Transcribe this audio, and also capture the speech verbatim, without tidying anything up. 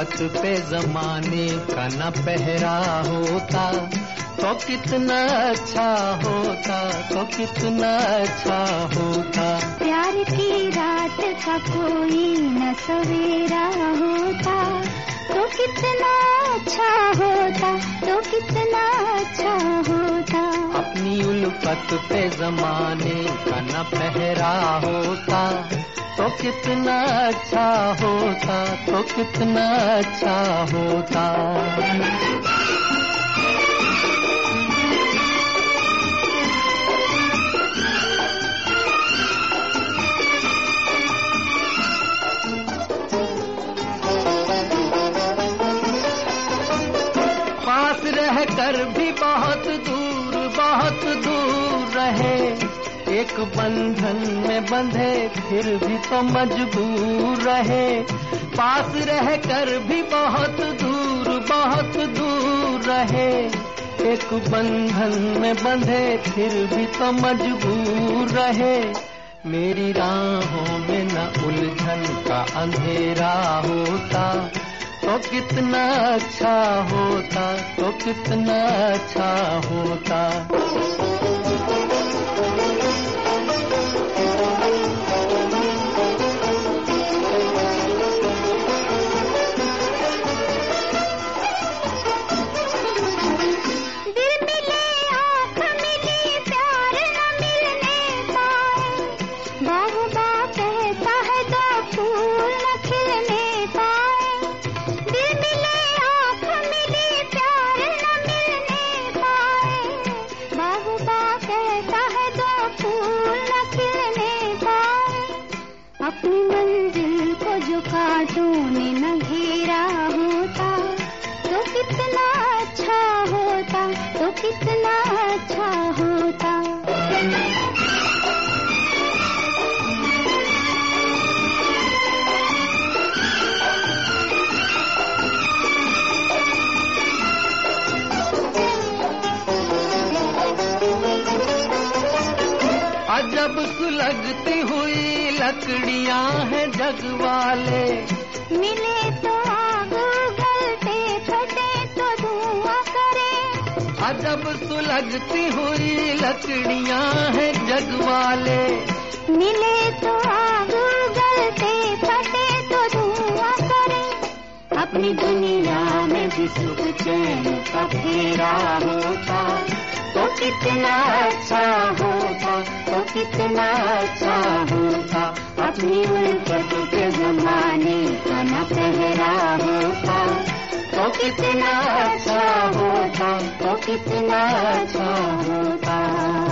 उल्फत पे जमाने का न पहरा होता तो कितना अच्छा होता, तो कितना अच्छा होता। प्यार की रात का कोई न सवेरा होता तो कितना अच्छा होता, तो कितना अच्छा होता। अपनी उल्फत पे जमाने का न पहरा होता तो कितना अच्छा होता, तो कितना अच्छा होता। पास रह कर भी बहुत दूर, बहुत दूर रहे, एक बंधन में बंधे फिर भी तो मजबूर रहे। पास रह कर भी बहुत दूर, बहुत दूर रहे, एक बंधन में बंधे फिर भी तो मजबूर रहे। मेरी राहों में न उलझन का अंधेरा होता तो कितना अच्छा होता, तो कितना अच्छा होता। अपनी मंजिल को जो कांटों ने न घेरा होता तो कितना अच्छा होता, तो कितना अच्छा होता। अजब सुलगती हुई लकड़ियां हैं जग वाले, मिले तो आग उगलते, फटे तो धुआं करे। अजब सुलगती हुई लकड़ियां हैं जग वाले, मिले तो आग उगलते, फटे तो धुआं करे। अपनी दुनिया में भी सुख चैन का फेरा होता तो कितना अच्छा होता, तो कितना अच्छा होता। अपनी उल्फत के जमाने का न पहरा होता तो कितना अच्छा होता, तो कितना अच्छा होता।